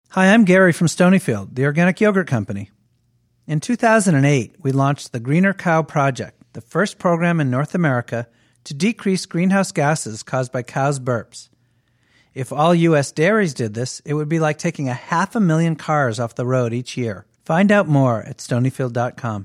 Hi, I'm Gary from Stonyfield, the organic yogurt company. In 2008, we launched the Greener Cow Project, the first program in North America to decrease greenhouse gases caused by cows' burps. If all U.S. dairies did this, it would be like taking 500,000 cars off the road each year. Find out more at Stonyfield.com.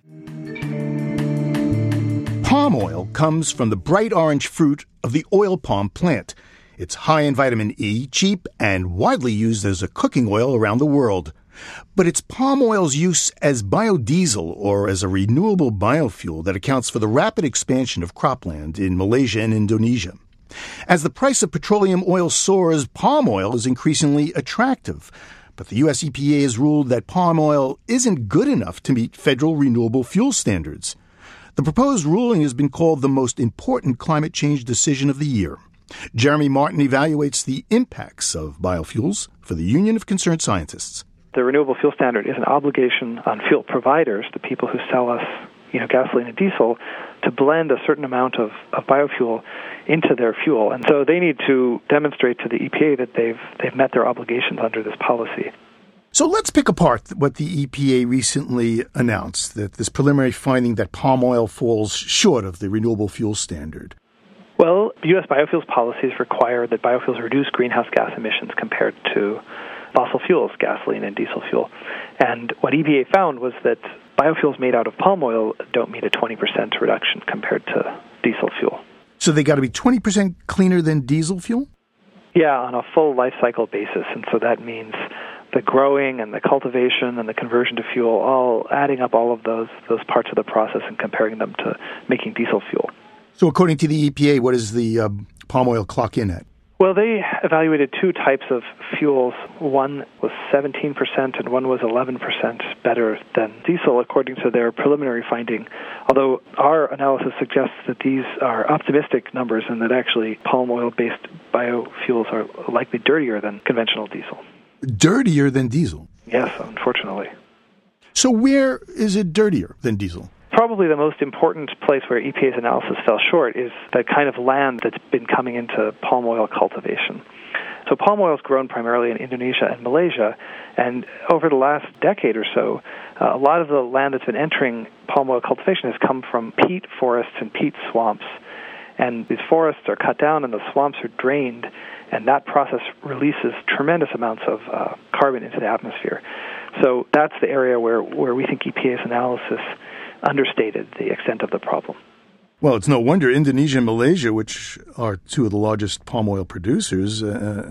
Palm oil comes from the bright orange fruit of the oil palm plant. It's high in vitamin E, cheap, and widely used as a cooking oil around the world. But it's palm oil's use as biodiesel or as a renewable biofuel that accounts for the rapid expansion of cropland in Malaysia and Indonesia. As the price of petroleum oil soars, palm oil is increasingly attractive. But the U.S. EPA has ruled that palm oil isn't good enough to meet federal renewable fuel standards. The proposed ruling has been called the most important climate change decision of the year. Jeremy Martin evaluates the impacts of biofuels for the Union of Concerned Scientists. The renewable fuel standard is an obligation on fuel providers, the people who sell us, gasoline and diesel, to blend a certain amount of biofuel into their fuel. And so they need to demonstrate to the EPA that they've met their obligations under this policy. So let's pick apart what the EPA recently announced, that this preliminary finding that palm oil falls short of the renewable fuel standard. Well, U.S. biofuels policies require that biofuels reduce greenhouse gas emissions compared to fossil fuels, gasoline and diesel fuel. And what EPA found was that biofuels made out of palm oil don't meet a 20% reduction compared to diesel fuel. So they got to be 20% cleaner than diesel fuel? Yeah, on a full life cycle basis. And so that means the growing and the cultivation and the conversion to fuel, all adding up all of those parts of the process and comparing them to making diesel fuel. So according to the EPA, what does the palm oil clock in at? Well, they evaluated two types of fuels. One was 17% and one was 11% better than diesel, according to their preliminary finding, although our analysis suggests that these are optimistic numbers and that actually palm oil-based biofuels are likely dirtier than conventional diesel. Dirtier than diesel? Yes, unfortunately. So where is it dirtier than diesel? Probably the most important place where EPA's analysis fell short is the kind of land that's been coming into palm oil cultivation. So palm oil is grown primarily in Indonesia and Malaysia, and over the last decade or so, a lot of the land that's been entering palm oil cultivation has come from peat forests and peat swamps. And these forests are cut down and the swamps are drained, and that process releases tremendous amounts of carbon into the atmosphere. So that's the area where we think EPA's analysis understated the extent of the problem. Well, it's no wonder Indonesia and Malaysia, which are two of the largest palm oil producers,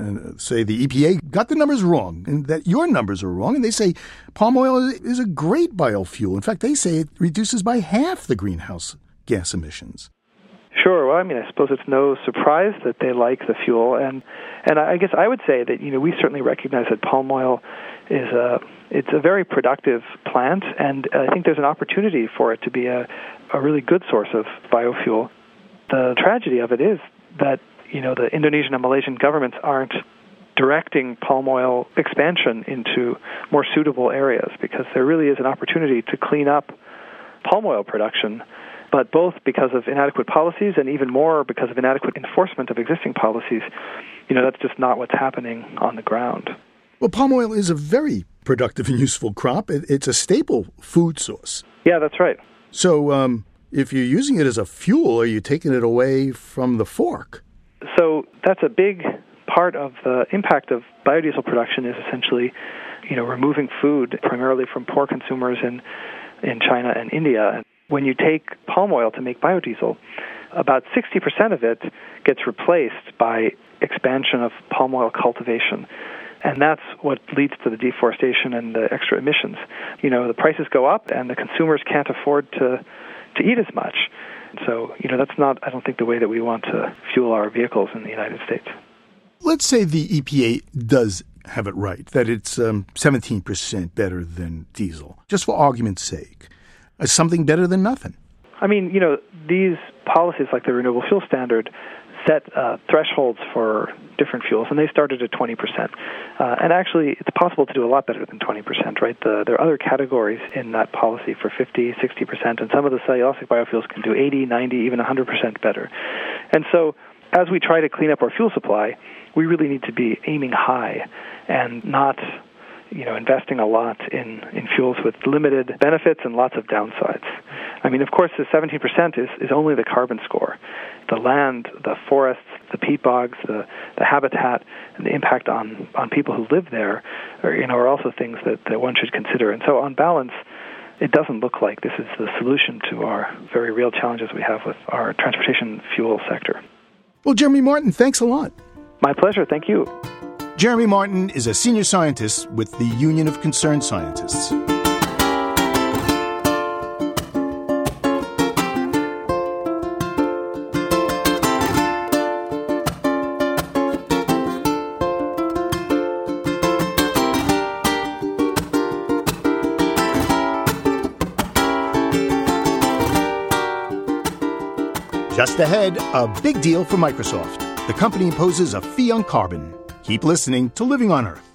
say the EPA got the numbers wrong and that your numbers are wrong. And they say palm oil is a great biofuel. In fact, they say it reduces by half the greenhouse gas emissions. Sure. Well, I suppose it's no surprise that they like the fuel. And I guess I would say that, we certainly recognize that palm oil is it's a very productive plant, and I think there's an opportunity for it to be a really good source of biofuel. The tragedy of it is that, the Indonesian and Malaysian governments aren't directing palm oil expansion into more suitable areas, because there really is an opportunity to clean up palm oil production, but both because of inadequate policies and even more because of inadequate enforcement of existing policies, that's just not what's happening on the ground. Well, palm oil is a very productive and useful crop. It's a staple food source. Yeah, that's right. So if you're using it as a fuel, are you taking it away from the fork? So that's a big part of the impact of biodiesel production is essentially, removing food primarily from poor consumers in China and India. And when you take palm oil to make biodiesel, about 60% of it gets replaced by expansion of palm oil cultivation. And that's what leads to the deforestation and the extra emissions. The prices go up and the consumers can't afford to eat as much. So, that's not, I don't think, the way that we want to fuel our vehicles in the United States. Let's say the EPA does have it right, that it's 17% better than diesel, just for argument's sake. Something better than nothing. These policies like the Renewable Fuel Standard set thresholds for different fuels, and they started at 20%. And actually, it's possible to do a lot better than 20%, right? There are other categories in that policy for 50, 60%, and some of the cellulosic biofuels can do 80, 90, even 100% better. And so as we try to clean up our fuel supply, we really need to be aiming high and not investing a lot in fuels with limited benefits and lots of downsides. I mean, of course, the 17% is only the carbon score. The land, the forests, the peat bogs, the habitat, and the impact on people who live there are also things that one should consider. And so on balance, it doesn't look like this is the solution to our very real challenges we have with our transportation fuel sector. Well, Jeremy Martin, thanks a lot. My pleasure. Thank you. Jeremy Martin is a senior scientist with the Union of Concerned Scientists. Just ahead, a big deal for Microsoft. The company imposes a fee on carbon. Keep listening to Living on Earth.